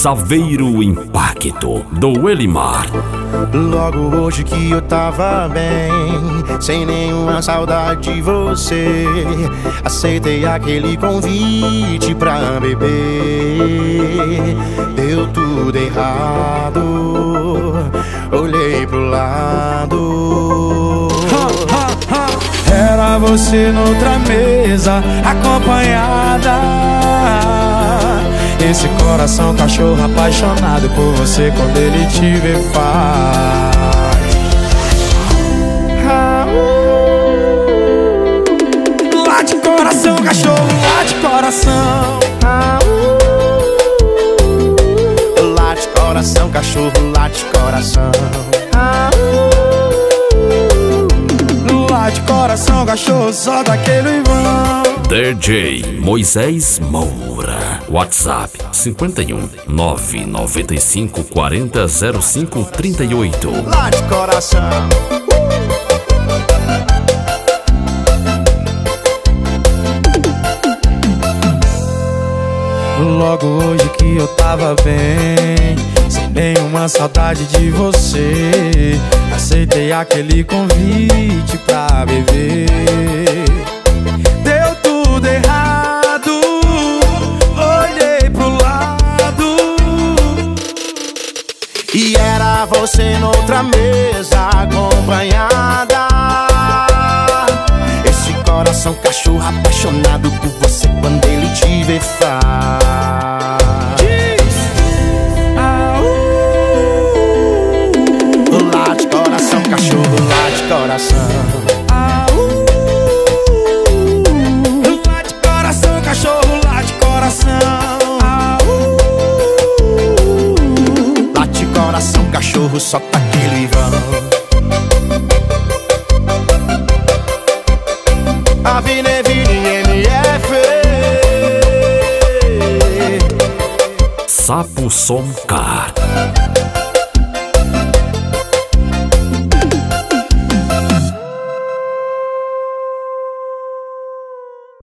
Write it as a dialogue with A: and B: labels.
A: Saveiro Impacto, do Elimar.
B: Logo hoje que eu tava bem, sem nenhuma saudade de você, aceitei aquele convite pra beber. Deu tudo errado, olhei pro lado. Era você noutra mesa, acompanhada. Esse coração cachorro apaixonado por você, quando ele te vê faz. Late coração, cachorro, late coração. Late coração, cachorro, late coração. Late coração, cachorro, só daquele vão.
A: DJ Moisés Moura. WhatsApp 51 995 40 05 38.
B: Late coração. Logo hoje que eu tava bem, sem nenhuma saudade de você, aceitei aquele convite pra beber. Deu tudo errado, olhei pro lado, e era você noutra mesa, acompanhada. Esse coração cachorro apaixonado por você, quando ele te vê faz. Late coração, cachorro, late coração. Late coração, cachorro, late coração. Late coração, cachorro, só tá aquele vão.
A: Sapo Som Car.